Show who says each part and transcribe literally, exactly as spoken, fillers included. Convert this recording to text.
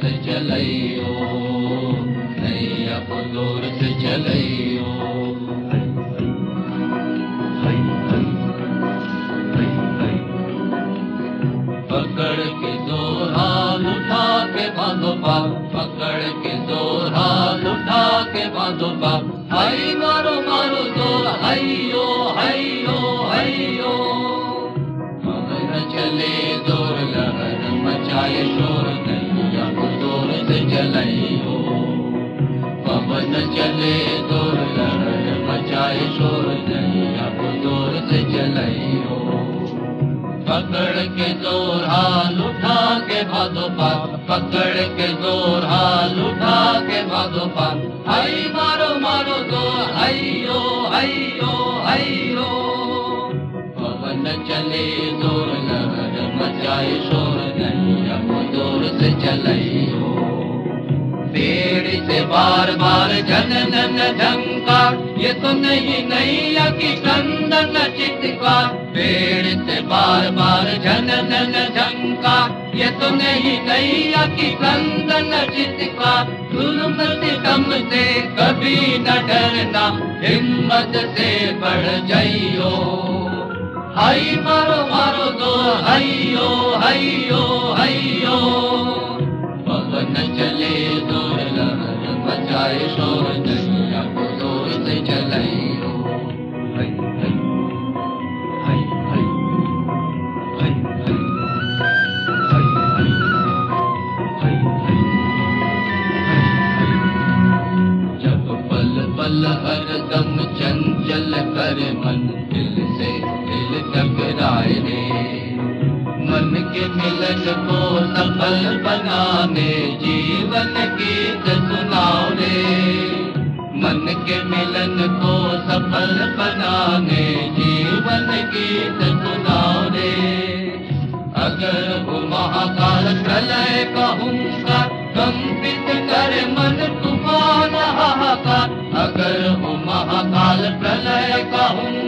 Speaker 1: से चलइयो, नैया को जोर से चलइयो। पकड़ के जोर हाथ उठा के बांधो पार, पकड़ के जोर हाथ उठा के बांधो पार। हाय मारो मारो जोर, हाइयो हाइयो हाइयो। पवन चले जोर लहर मचाए शोर, नैया को जोर से चलइयो। पवन चले जोर लहर मचाए शोर, नैया को जोर से चलइयो। पकड़ के जोर हाल उठा के बांधो पार, पकड़ के जोर हाल उठा के बांधो पार। हाय मारो मारो जोर, हाइयो हाइयो हाइयो। पवन चले जोर लहर मचाए शोर, नैया को जोर से चलइयो। पेड़ से बार बार झनन झंकार, ये तो नहीं नैया की क्रंदन चित्कार। पेड़ से बार बार झनन झंकार, ये तो नहीं नैया की क्रंदन चित्कार। जुल्म सितम से कभी न डरना, हिम्मत से बढ़ जाइयो। हाय मारो मारो दो, हाइयो हाइयो हाइयो। पवन चले जोर लहर मचाए शोर, नैया को जोर से चलइयो। हाय हाय हाय हाय हाय हाय हाय हाय हाय। जब पल पल हरदम चंचल कर मन, दिल से दिल टकराए रे। मन के मिलन को सफल बनाने जीवन गीत सुनाओ रे। मन के मिलन को सफल बनाने जीवन गीत सुनाओ रे। अगर वो महाकाल प्रलय कहूँगा, कंपित करे मन तूफान हाहाकार। अगर वो महाकाल प्रलय कहूँगा,